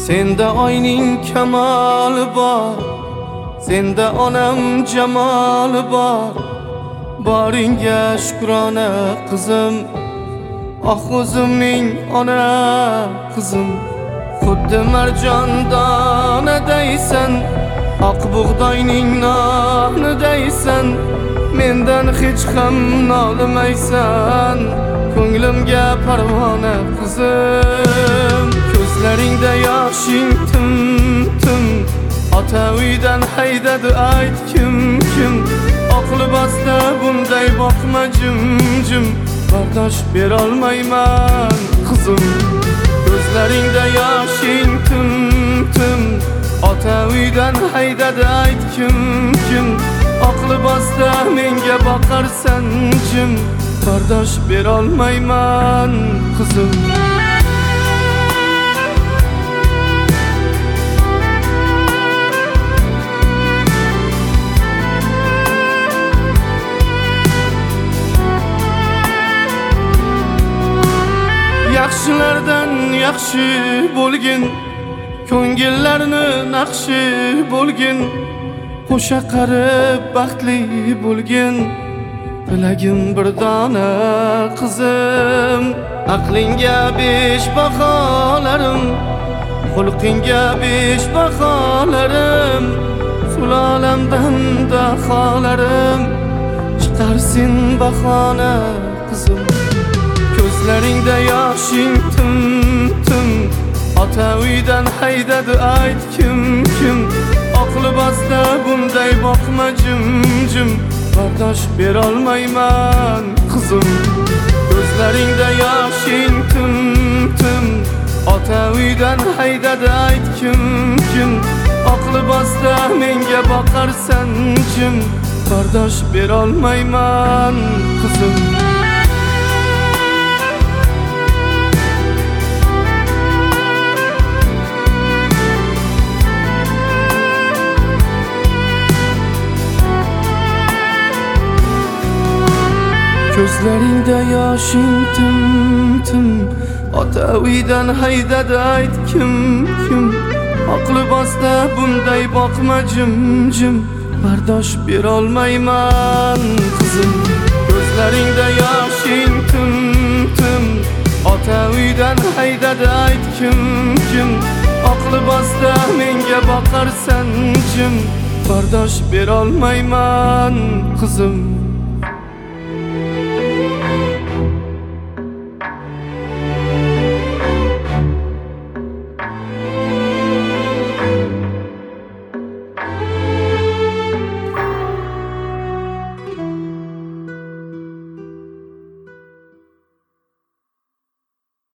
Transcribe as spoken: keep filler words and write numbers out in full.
Sende oyning kamoli bor, sende onam jamoli bor. Boringga shukrona qizim, ah o'zimning ona qizim. Xuddi marjondonadaysan, oq bug'doyning nonidaysan. Mendan hech ham nolimaysan, ko'nglimga parvona qizim. Ko'zlaringda yoshing tim-tim, ota uydan haydadi ayt kim kim. Oq libosda bunday boqma jim-jim, bardosh berolmayman qizim. Ko'zlaringda yoshing tim-tim, ota uydan haydadi ayt kim kim. Oq libosda menga boqarsan jim, bardosh berolmayman qizim. Yaxshilardan yaxshi bo'lgin, ko'ngillarni naqshi bo'lgin. Qo'sha qarib baxtli bo'lgin, tilagim bir dona qizim. Aqlinga besh baholarim, xulqingga besh baholarim. Sulolamdan daholarim, chiqarsin bahona qizim. Ko'zlaringda yoshing tim-tim, ota uydan haydadi ayt kim kim. Oq libosda bunday boqma jim-jim, bardosh berolmayman qizim. Ko'zlaringda yoshing tim-tim, ota uydan haydadi ayt kim kim. Oq libosda menga boqarsan jim, bardosh berolmayman qizim. Ko'zlaringda yoshing tim-tim, ota uydan haydadi ayt kim kim. Oq libosda bunday boqma jim-jim, bardosh berolmayman qizim. Ko'zlaringda yoshing tim-tim, ota uydan haydadi ayt kim kim. Oq libosda menga boqarsan jim, bardosh berolmayman qizim.